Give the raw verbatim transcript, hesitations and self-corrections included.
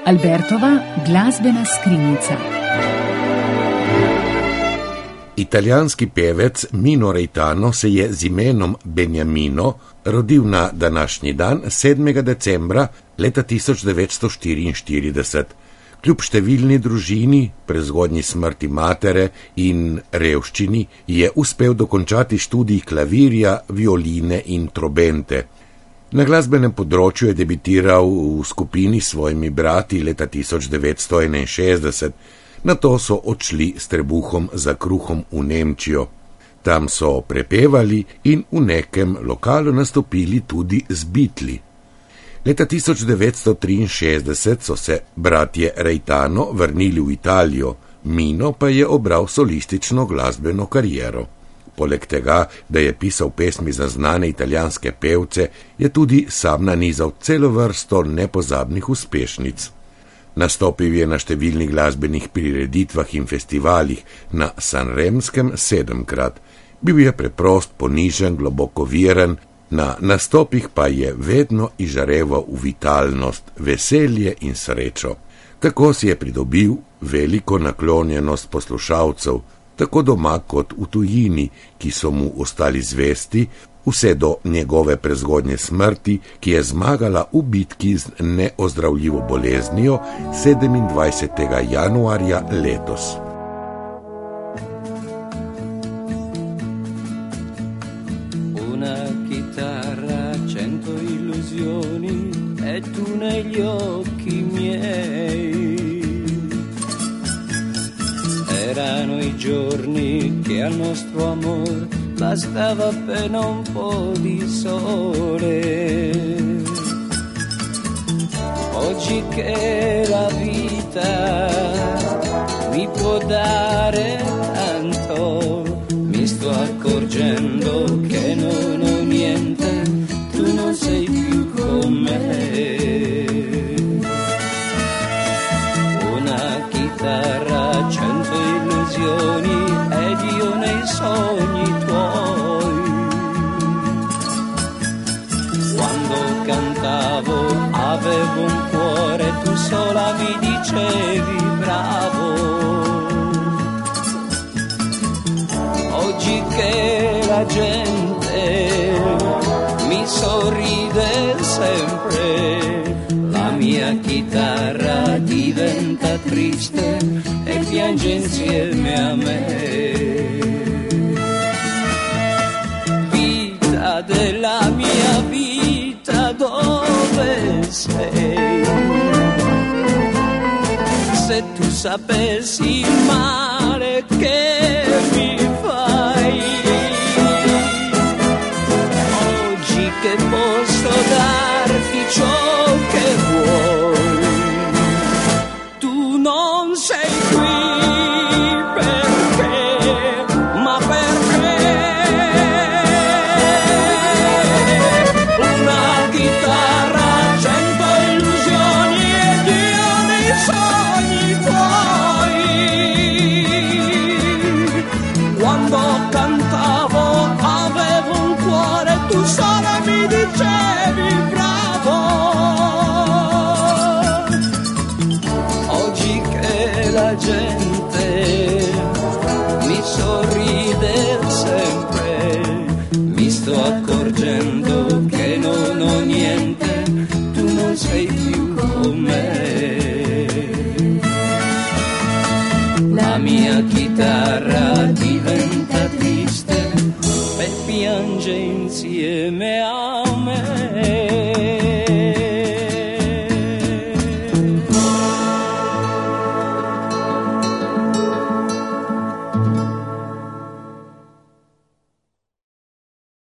Albertova glasbena skrinjica. Italijanski pevec Mino Reitano se je z imenom Beniamino rodil na današnji dan sedmega decembra leta tisoč devetsto štiriinštirideset. Kljub številni družini, prezgodnji smrti matere in revščini je uspel dokončati študij klavirja, violine in trobente. Na glasbenem področju je debitiral v skupini s svojimi brati leta tisoč devetsto enainšestdeset. Nato so odšli s trebuhom za kruhom v Nemčijo. Tam so prepevali in v nekem lokalu nastopili tudi z Beatli. Leta tisoč devetsto triinšestdeset so se bratje Reitano vrnili v Italijo, Mino pa je obral solistično glasbeno kariero. Poleg tega, da je pisal pesmi za znane italijanske pevce, je tudi sam nanizal celo vrsto nepozabnih uspešnic. Nastopil je na številnih glasbenih prireditvah in festivalih, na Sanremskem sedemkrat. Bil je preprost, ponižen, globoko veren, na nastopih pa je vedno izžareval v vitalnost, veselje in srečo. Tako si je pridobil veliko naklonjenost poslušalcev, tako doma kot v tujini, ki so mu ostali zvesti, vse do njegove prezgodnje smrti, ki je zmagala v bitki z neozdravljivo boleznijo sedemindvajsetega januarja letos. Una chitarra, cento illusioni e tu negli occhi miei. Erano i giorni che al nostro amor bastava appena un po' di sole. Oggi che la vita mi può dare tanto, mi sto accorgendo che non ho niente, tu non sei più con me. Una chitarra, cento illusioni ed io nei sogni tuoi. Quando cantavo avevo un cuore, tu sola mi dicevi bravo. Oggi che la gente mi sorride sempre, la mia chitarra diventa triste e piange insieme a me. Vita della mia vita, dove sei? Se tu sapessi il male che mi fai, oggi che posso darti ciò che vuoi, tu non sei qui perché, ma per me. Una chitarra, cento illusioni ed io nei sogni tuoi. Quando cantavo avevo un cuore, tu sola mi dicevi bravo. Oggi che la gente mi sorride sempre, mi sto accorgendo che non ho niente, tu non sei più con me. La mia chitarra diventa triste e piange insieme a me.